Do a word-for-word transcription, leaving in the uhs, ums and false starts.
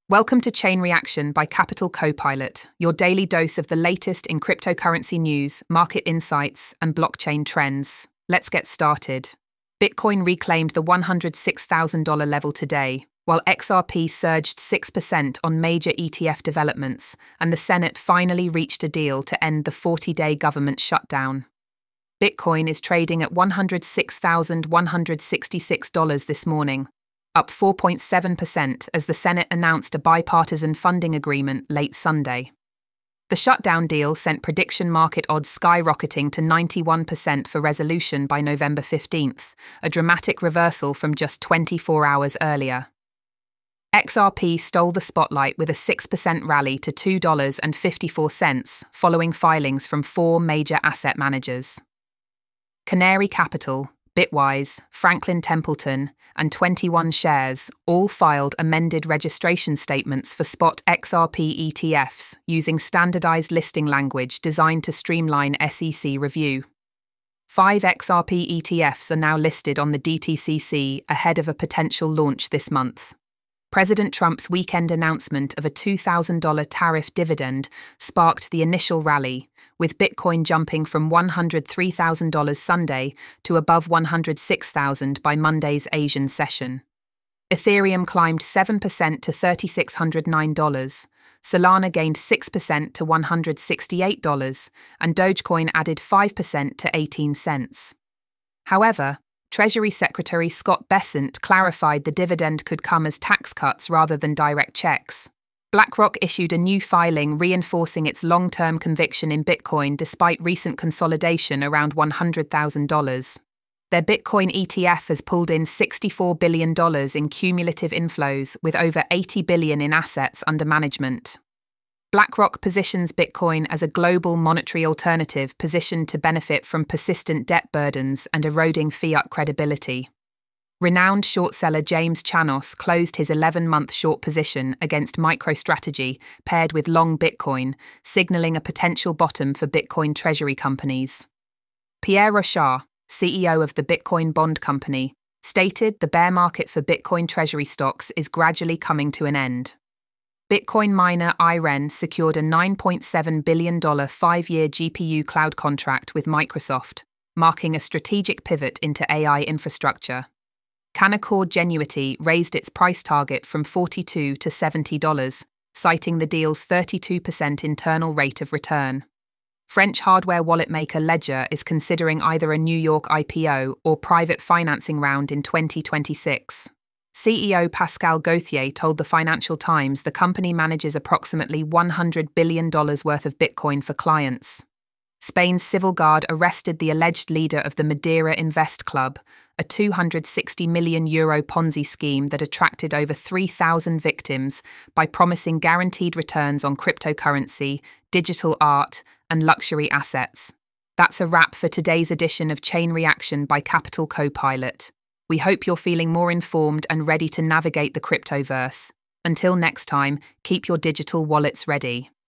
Welcome to Chain Reaction by Capital Copilot, your daily dose of the latest in cryptocurrency news, market insights, and blockchain trends. Let's get started. Bitcoin reclaimed the one hundred six thousand dollars level today, while X R P surged six percent on major E T F developments, and the Senate finally reached a deal to end the forty-day government shutdown. Bitcoin is trading at one hundred six thousand one hundred sixty-six dollars this morning, up four point seven percent as the Senate announced a bipartisan funding agreement late Sunday. The shutdown deal sent prediction market odds skyrocketing to ninety-one percent for resolution by November fifteenth, a dramatic reversal from just twenty-four hours earlier. X R P stole the spotlight with a six percent rally to two dollars and fifty-four cents following filings from four major asset managers. Canary Capital, Bitwise, Franklin Templeton, and twenty-one Shares all filed amended registration statements for spot X R P E T Fs using standardized listing language designed to streamline S E C review. Five X R P E T Fs are now listed on the D T C C ahead of a potential launch this month. President Trump's weekend announcement of a two thousand dollars tariff dividend sparked the initial rally, with Bitcoin jumping from one hundred three thousand dollars Sunday to above one hundred six thousand dollars by Monday's Asian session. Ethereum climbed seven percent to three thousand six hundred nine dollars, Solana gained six percent to one hundred sixty-eight dollars, and Dogecoin added five percent to eighteen cents. However, Treasury Secretary Scott Bessent clarified the dividend could come as tax cuts rather than direct checks. BlackRock issued a new filing reinforcing its long-term conviction in Bitcoin despite recent consolidation around one hundred thousand dollars. Their Bitcoin E T F has pulled in sixty-four billion dollars in cumulative inflows, with over eighty billion dollars in assets under management. BlackRock positions Bitcoin as a global monetary alternative positioned to benefit from persistent debt burdens and eroding fiat credibility. Renowned short seller James Chanos closed his eleven-month short position against MicroStrategy paired with long Bitcoin, signaling a potential bottom for Bitcoin treasury companies. Pierre Rochard, C E O of the Bitcoin Bond Company, stated the bear market for Bitcoin treasury stocks is gradually coming to an end. Bitcoin miner Iren secured a nine point seven billion dollars five-year G P U cloud contract with Microsoft, marking a strategic pivot into A I infrastructure. Canaccord Genuity raised its price target from forty-two dollars to seventy dollars, citing the deal's thirty-two percent internal rate of return. French hardware wallet maker Ledger is considering either a New York I P O or private financing round in twenty twenty-six. C E O Pascal Gauthier told the Financial Times the company manages approximately one hundred billion dollars worth of Bitcoin for clients. Spain's Civil Guard arrested the alleged leader of the Madeira Invest Club, a two hundred sixty million euro Ponzi scheme that attracted over three thousand victims by promising guaranteed returns on cryptocurrency, digital art, and luxury assets. That's a wrap for today's edition of Chain Reaction by Capital Copilot. We hope you're feeling more informed and ready to navigate the cryptoverse. Until next time, keep your digital wallets ready.